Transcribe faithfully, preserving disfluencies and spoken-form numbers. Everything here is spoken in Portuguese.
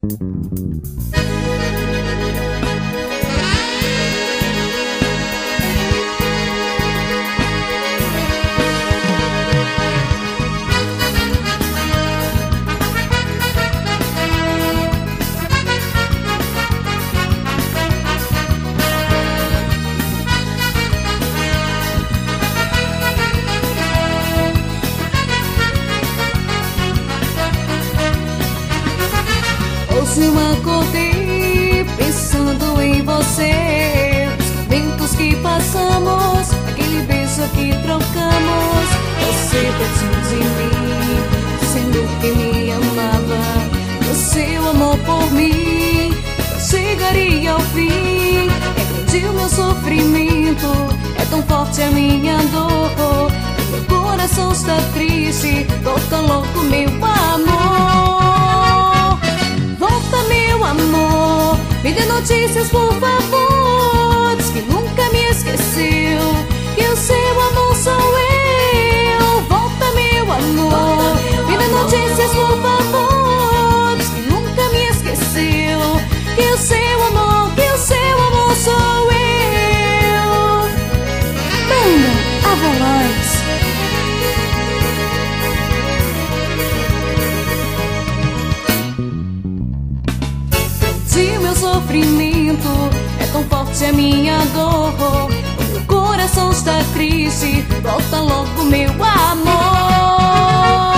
Hoje eu acordei pensando em você, os momentos que passamos, aquele beijo que trocamos. Você pertinho de mim, dizendo que me amava. O seu amor por mim chegaria ao fim. É grande o meu sofrimento, é tão forte a minha dor. Meu coração está triste, volta logo meu amor. Volta meu amor, me dê notícias por favor. Diz que nunca me esqueceu, que o seu amor sou eu. Volta meu amor, me dê notícias por favor. Diz que nunca me esqueceu, que o seu amor, que o seu amor sou eu. Banda Avalanche. Meu sofrimento é tão forte a minha dor. O meu coração está triste, volta logo meu amor.